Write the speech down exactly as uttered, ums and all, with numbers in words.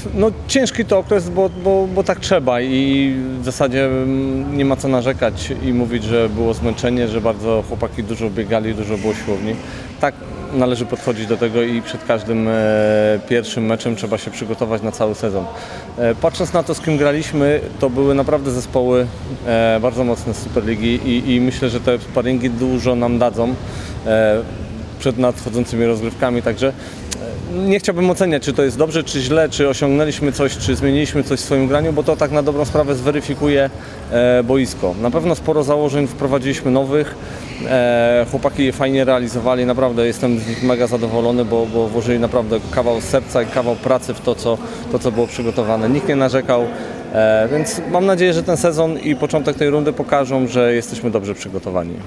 no, ciężki to okres, bo, bo, bo tak trzeba i w zasadzie nie ma co narzekać i mówić, że było zmęczenie, że bardzo chłopaki dużo biegali, dużo było siłowni. Tak należy podchodzić do tego i przed każdym e, pierwszym meczem trzeba się przygotować na cały sezon. E, patrząc na to, z kim graliśmy, to były naprawdę zespoły e, bardzo mocne z Superligi i, i myślę, że te sparingi dużo nam dadzą e, przed nadchodzącymi rozgrywkami, także nie chciałbym oceniać, czy to jest dobrze, czy źle, czy osiągnęliśmy coś, czy zmieniliśmy coś w swoim graniu, bo to tak na dobrą sprawę zweryfikuje e, boisko. Na pewno sporo założeń wprowadziliśmy nowych, e, chłopaki je fajnie realizowali, naprawdę jestem z nich mega zadowolony, bo, bo włożyli naprawdę kawał serca i kawał pracy w to, co, to, co było przygotowane. Nikt nie narzekał, e, więc mam nadzieję, że ten sezon i początek tej rundy pokażą, że jesteśmy dobrze przygotowani.